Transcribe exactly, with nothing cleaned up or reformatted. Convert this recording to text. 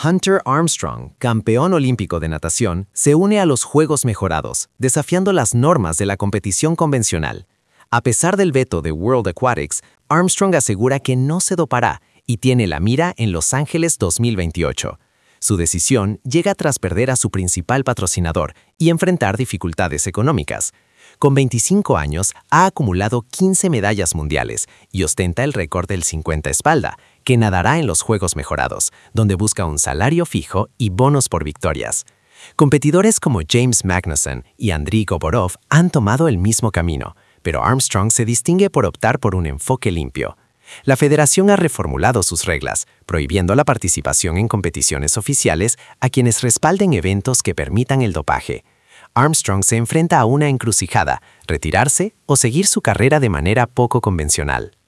Hunter Armstrong, campeón olímpico de natación, se une a los Juegos Mejorados, desafiando las normas de la competición convencional. A pesar del veto de World Aquatics, Armstrong asegura que no se dopará y tiene la mira en Los Ángeles dos mil veintiocho. Su decisión llega tras perder a su principal patrocinador y enfrentar dificultades económicas. Con veinticinco años, ha acumulado quince medallas mundiales y ostenta el récord del cincuenta espalda, que nadará en los Juegos Mejorados, donde busca un salario fijo y bonos por victorias. Competidores como James Magnussen y Andriy Goborov han tomado el mismo camino, pero Armstrong se distingue por optar por un enfoque limpio. La federación ha reformulado sus reglas, prohibiendo la participación en competiciones oficiales a quienes respalden eventos que permitan el dopaje. Armstrong se enfrenta a una encrucijada: retirarse o seguir su carrera de manera poco convencional.